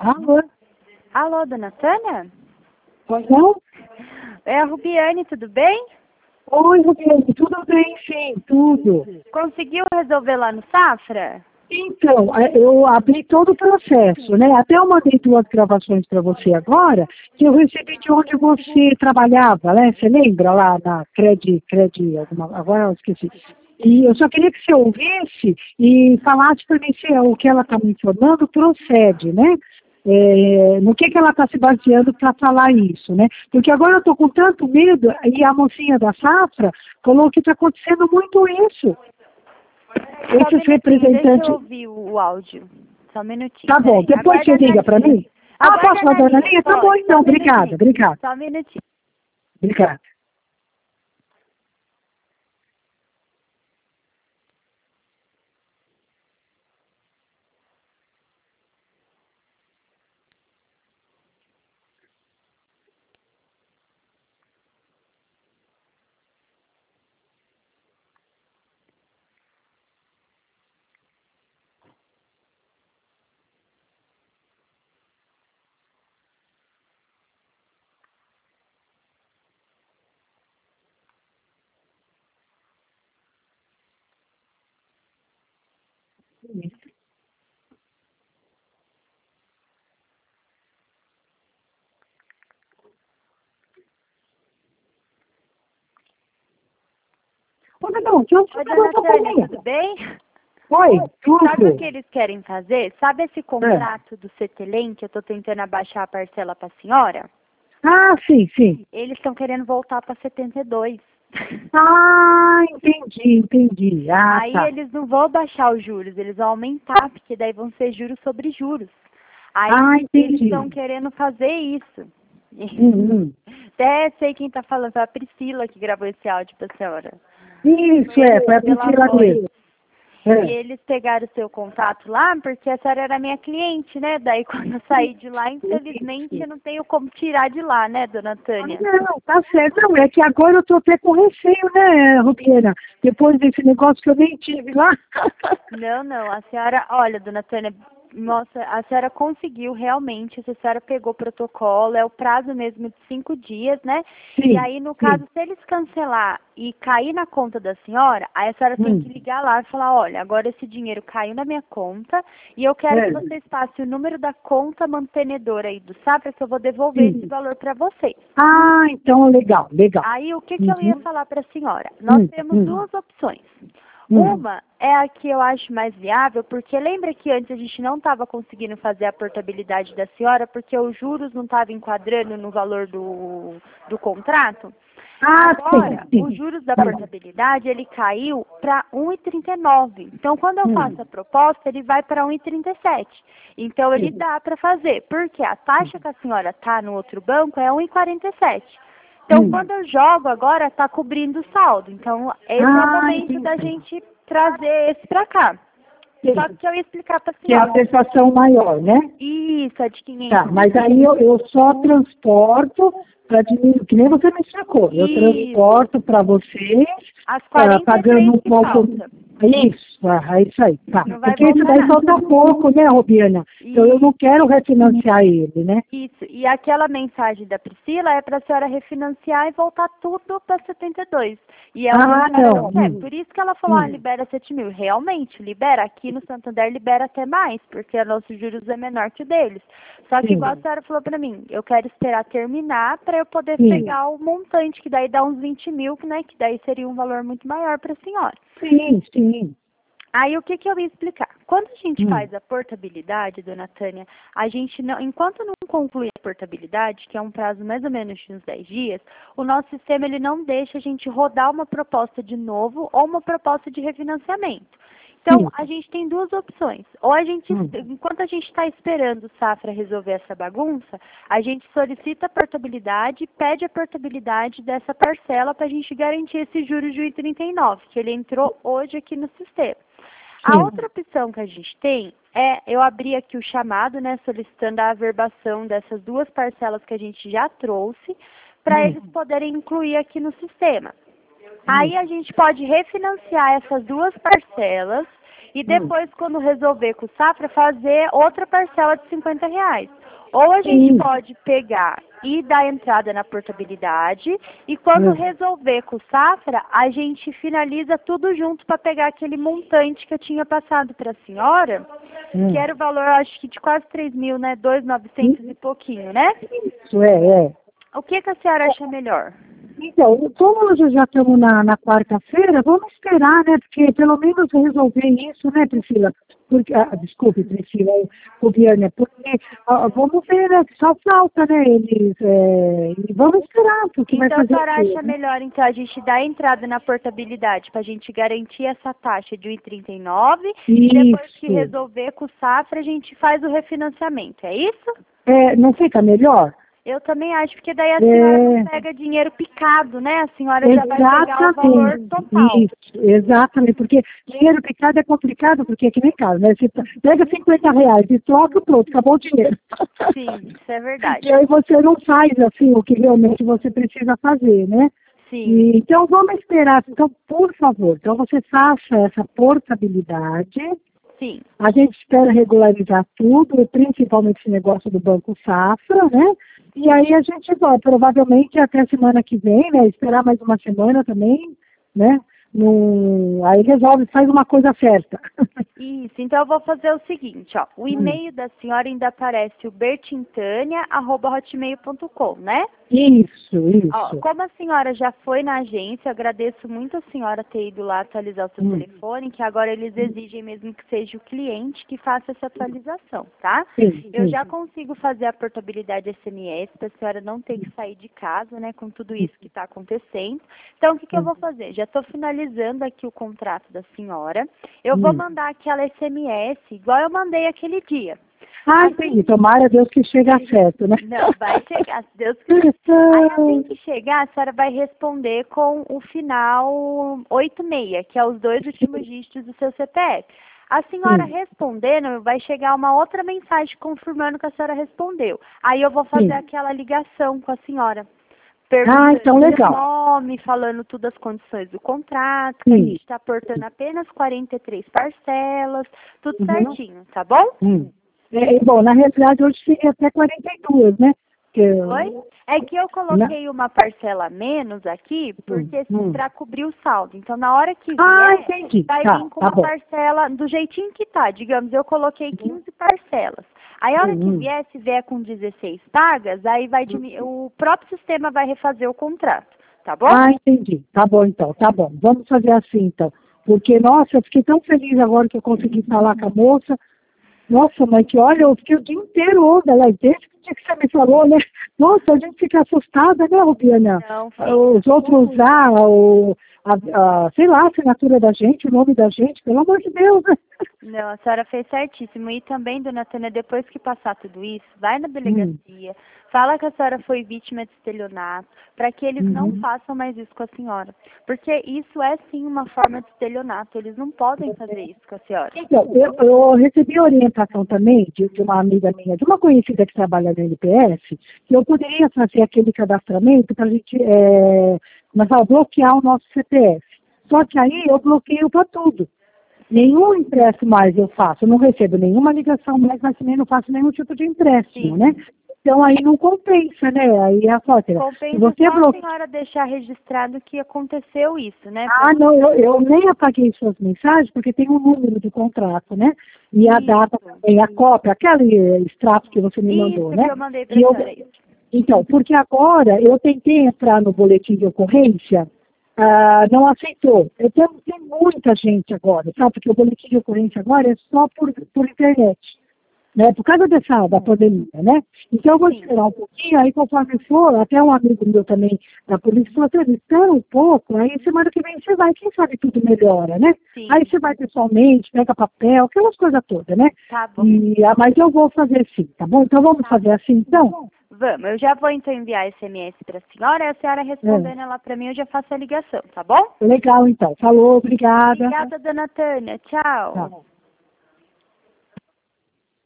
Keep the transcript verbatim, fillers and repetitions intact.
Alô? Alô, dona Tânia? Pois não? É a Rubiane, tudo bem? Oi, Rubiane, tudo bem? Sim, tudo. Conseguiu resolver lá no Safra? Então, é, eu abri todo o processo, né? Até eu mandei duas gravações para você agora, que eu recebi de onde você trabalhava, né? Você lembra lá na Credi, Credi, alguma, agora eu esqueci. E eu só queria que você ouvisse e falasse para mim se o que ela está me informando procede, né? É, no que, que ela está se baseando para falar isso, né? Porque agora eu estou com tanto medo, e a mocinha da Safra falou que está acontecendo muito isso. Só um Esses minutinho, representantes... deixa eu ouvir o, o áudio. Só um minutinho. Tá bom, peraí. depois você Aguarda liga na para linha. mim? Ah, Aguarda posso na mandar na linha, linha? Tá bom pode. Só então, um obrigada, minutinho. obrigada, Só um minutinho. obrigada. Ô, não, de onde você Oi, pegou dona essa Tânia, comida? tudo bem? Oi, Sabe o que tudo. eles querem fazer? Sabe esse É. contrato do Cetelem que eu tô tentando abaixar a parcela para a senhora? Ah, sim, sim. Eles estão querendo voltar para setenta e dois. Ah, entendi, entendi. Ah, Aí tá. eles não vão baixar os juros, eles vão aumentar, porque daí vão ser juros sobre juros. Aí Ah, eles entendi. estão querendo fazer isso. Uhum. Até sei quem está falando, foi a Priscila que gravou esse áudio para a senhora. Isso, é, foi a Pela Priscila voz. mesmo. E É. eles pegaram o seu contato lá, porque a senhora era minha cliente, né? Daí quando eu saí de lá, infelizmente, eu não tenho como tirar de lá, né, dona Ah, Tânia? não, tá certo. Não, é que agora eu tô até com receio, né, Rubiana? Depois desse negócio que eu nem tive lá. Não, não, a senhora, olha, dona Tânia, nossa, a senhora conseguiu realmente, a senhora pegou o protocolo, é o prazo mesmo de cinco dias, né? E Sim, aí, no sim. caso, se eles cancelar e cair na conta da senhora, aí a senhora tem Hum, que ligar lá e falar, olha, agora esse dinheiro caiu na minha conta e eu quero é, que vocês passem o número da conta mantenedora aí do Safra, que eu vou devolver esse sim. valor para vocês. Ah, então legal, legal. Aí, o que, que eu ia Uhum. falar para a senhora? Nós Hum, temos hum, duas opções. hum. Uma é a que eu acho mais viável, porque lembra que antes a gente não estava conseguindo fazer a portabilidade da senhora, porque os juros não estavam enquadrando no valor do, do contrato? Ah, sim, Agora, os sim. juros da Hum, portabilidade, ele caiu para um vírgula trinta e nove. Então, quando eu hum, faço a proposta, ele vai para um vírgula trinta e sete. Então, ele sim. dá para fazer, porque a taxa que a senhora está no outro banco é um vírgula quarenta e sete. Então, Hum. quando eu jogo agora, está cobrindo o saldo. Então, esse é o Ah, momento da entendi. gente trazer esse para cá. Só Sim. que eu ia explicar para a Que é a senhora. prestação maior, né? Isso, é de Tá, quinhentos mas aí reais. eu, eu só transporto para diminuir, que nem você me explicou. Eu Isso, transporto para vocês, as ah, quarenta e pagando três um que pouco. falta. Isso, ah, é isso aí. Tá. Não vai Porque isso voltar daí nada. falta pouco, né, Robiana? Então eu E não quero refinanciar ele, né? isso, e aquela mensagem da Priscila é para a senhora refinanciar e voltar tudo para setenta e dois. E é o que a Ah, senhora não não. quer. Hum, Por isso que ela falou, ah, hum, libera sete mil. Realmente, libera. Aqui no Santander libera até mais, porque o nosso juros é menor que o deles. Só que igual a sim, senhora falou para mim, eu quero esperar terminar para eu poder sim, pegar o montante, que daí dá uns vinte mil, né? Que daí seria um valor muito maior para a senhora. sim, sim. Aí o que, que eu ia explicar? Quando a gente Hum, faz a portabilidade, dona Tânia, a gente não, enquanto não conclui a portabilidade, que é um prazo mais ou menos de uns dez dias, o nosso sistema ele não deixa a gente rodar uma proposta de novo ou uma proposta de refinanciamento. Então, sim. a gente tem duas opções. Ou a gente, Hum, enquanto a gente está esperando o Safra resolver essa bagunça, a gente solicita a portabilidade, pede a portabilidade dessa parcela para a gente garantir esse juros de um vírgula trinta e nove, que ele entrou hoje aqui no sistema. A sim. outra opção que a gente tem é, eu abri aqui o chamado, né, solicitando a averbação dessas duas parcelas que a gente já trouxe, para Hum, eles poderem incluir aqui no sistema. hum, Aí a gente pode refinanciar essas duas parcelas E depois, quando resolver com o Safra, fazer outra parcela de cinquenta reais. Ou a gente Sim. pode pegar e dar entrada na portabilidade, e quando Hum. resolver com o Safra, a gente finaliza tudo junto para pegar aquele montante que eu tinha passado para a senhora, Hum. que era o valor, acho que de quase três mil, né? dois mil e novecentos e pouquinho, né? Isso é, é. O que, que a senhora acha melhor? Então, como nós já estamos na, na quarta-feira, vamos esperar, né? Porque pelo menos resolver isso, né, Priscila? Porque, ah, desculpe, Priscila, o Viana, porque ah, vamos ver, né? Que só falta, né? Eles, é, e vamos esperar, porque vai Então, a fazer senhora o quê, acha né? melhor, então, a gente dar a entrada na portabilidade para a gente garantir essa taxa de um vírgula trinta e nove e depois que Isso. resolver com o Safra, a gente faz o refinanciamento, é isso? É, não fica melhor? Eu também acho, porque daí a senhora É, não pega dinheiro picado, né? A senhora já vai pegar o valor exatamente, total. isso, exatamente, porque dinheiro picado é complicado, porque é que nem casa, né? Você pega cinquenta reais e troca, pronto, acabou o dinheiro. Sim, isso é verdade. E aí você não faz, assim, o que realmente você precisa fazer, né? Sim, E, então, vamos esperar. Então, por favor, então você faça essa portabilidade. sim. A gente espera regularizar tudo, principalmente esse negócio do Banco Safra, né? E aí a gente vai, provavelmente até semana que vem, né? Esperar mais uma semana também, né? No, aí resolve, faz uma coisa certa. Isso, então eu vou fazer o seguinte, ó. O Hum. e-mail da senhora ainda aparece o bertintânia arroba hotmail ponto com, né? Isso, Ó, isso. como a senhora já foi na agência, eu agradeço muito a senhora ter ido lá atualizar o seu Hum. telefone, que agora eles exigem mesmo que seja o cliente que faça essa atualização, tá? Sim, Eu sim. já consigo fazer a portabilidade S M S para a senhora não ter que sair de casa, né, com tudo isso que está acontecendo. Então, o que, que eu vou fazer? Já estou finalizando aqui o contrato da senhora. Eu vou Hum. mandar aquela S M S, igual eu mandei aquele dia. Ah, Assim- entendi. Tomara Deus que chegue certo, né? Não, vai chegar, se Deus quiser. Aí assim que chegar, a senhora vai responder com o final oitenta e seis, que é os dois últimos dígitos do seu C P F. A senhora Sim. respondendo, vai chegar uma outra mensagem confirmando que a senhora respondeu. Aí eu vou fazer Sim. aquela ligação com a senhora. Ah, Perguntando então o legal. nome, falando tudo as condições do contrato, que a Sim. gente está aportando apenas quarenta e três parcelas, tudo Uhum. certinho, tá bom? Hum. É, bom, na realidade hoje seria até quarenta e duas, né? Que, Oi? É que eu coloquei uma parcela a menos aqui, porque Hum. para cobrir o saldo. Então, na hora que Ah, vier, entendi. vai Tá, vir com tá uma bom. parcela do jeitinho que tá. Digamos, eu coloquei quinze parcelas. Aí, a hora que Uhum. vier, se vier com dezesseis pagas, aí vai dimi- o próprio sistema vai refazer o contrato. Tá bom? Ah, entendi. Tá bom, então. Tá bom. Vamos fazer assim, então. Porque, nossa, eu fiquei tão feliz agora que eu consegui falar com a moça. Nossa, mãe, que olha, eu fiquei o dia inteiro ontem, ela desde o dia que você me falou, né? Nossa, a gente fica assustada, né, Rubiana? Não, fica. Os outros usar, o, a, a, sei lá, a assinatura da gente, o nome da gente, pelo amor de Deus, né? Não, a senhora fez certíssimo. E também, dona Tânia, depois que passar tudo isso, vai na delegacia, fala que a senhora foi vítima de estelionato, para que eles não Uhum. façam mais isso com a senhora. Porque isso é sim uma forma de estelionato, eles não podem fazer isso com a senhora. Então, eu, eu recebi orientação também de, de uma amiga minha, de uma conhecida que trabalha na N P S, que eu poderia fazer aquele cadastramento para a gente é, começar a bloquear o nosso C P F. Só que aí eu bloqueio para tudo. Nenhum empréstimo mais eu faço, eu não recebo nenhuma ligação mais, mas também não faço nenhum tipo de empréstimo, Sim. né? Então aí não compensa, né? Aí a foto, se Compensa você só a bloqueia. senhora deixar registrado que aconteceu isso, né? Ah, não, eu, eu nem apaguei suas mensagens, porque tem um número do contrato, né? E a Isso. data também, a cópia, aquele extrato que você me mandou, Isso né? que eu mandei para E a eu, senhora. Isso. então, porque agora eu tentei entrar no boletim de ocorrência, ah, não aceitou. Eu tenho, tem muita gente agora, sabe? Porque o boletim de ocorrência agora é só por, por internet, né? Por causa dessa, da pandemia, né? Então eu vou Sim. esperar um pouquinho, aí conforme for, até um amigo meu também da polícia falou, "Tânia, espera um pouco, aí semana que vem você vai, quem sabe tudo melhora, né? Sim. Aí você vai pessoalmente, pega papel, aquelas coisas todas, né? Tá bom. E, ah, mas eu vou fazer sim, tá bom? Então vamos fazer assim, então? Vamos, eu já vou então enviar S M S para a senhora, e a senhora respondendo ela para mim, eu já faço a ligação, tá bom? Legal, então. Falou, obrigada. Obrigada, dona Tânia. Tchau. Tchau.